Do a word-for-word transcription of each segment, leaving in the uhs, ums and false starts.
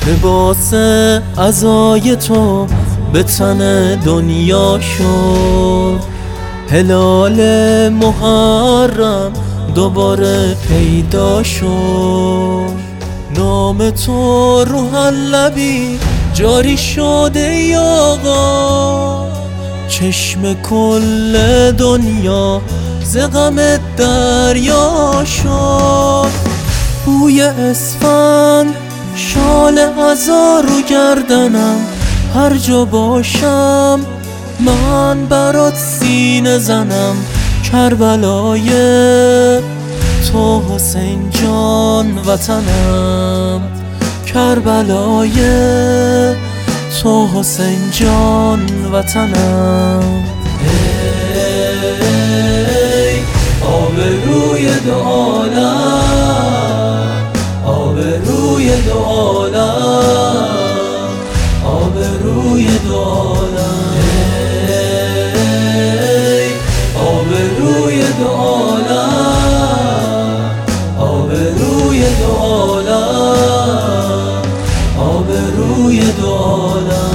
لباس عزای تو به تن دنیا شد، هلال محرم دوباره پیدا شد. نام تو روح لبی جاری شده ای آقا، چشم کل دنیا ز غم دریا شد. بوی اسفند شال عزا رو گردنم، هر جا باشم من برات سینه زنم. کربلای تو حسین جان وطنم، کربلای تو حسین جان وطنم. ای آبروی دو عالم، آبروی دو عالم، آبروی دو عالم. ای آبروی دو عالم، آبروی دو عالم، آبروی دو عالم.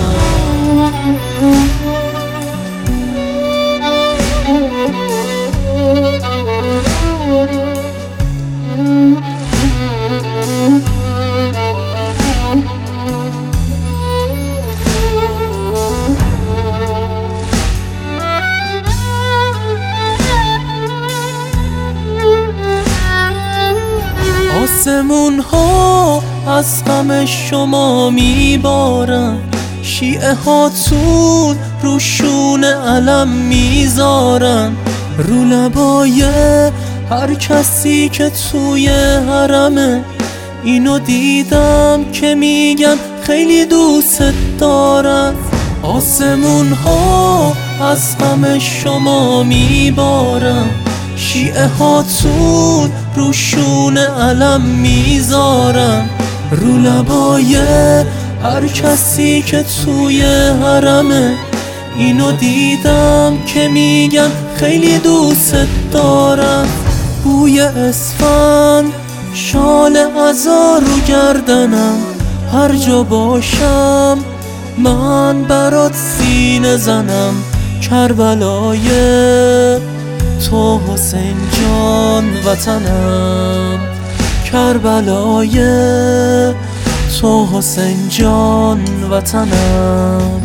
آسمون ها از غم شما میبارن، شیعه هاتون روشون علم میذارن. رو لبای هر کسی که توی حرمه، اینو دیدم که میگن خیلی دوست دارن. آسمون ها از غم شما میبارن، شیعه هاتون روشون علم میذارن. رو لبای هر کسی که توی حرمه، اینو دیدم که میگن خیلی دوست دارن. بوی اسفند شال عزا رو گردنم، هر جا باشم من برات سینه زنم. کربلای تو حسین جان وطنم، کربلای تو حسین جان وطنم.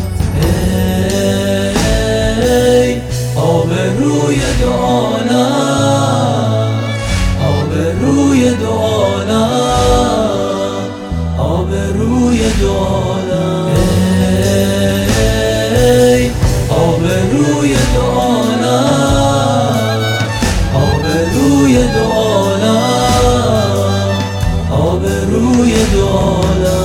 ای آبروی دو عالم، آبروی دو عالم، آبروی دو عالم. ای آبروی دو عالم، آبروی دو عالم، آبروی دو عالم.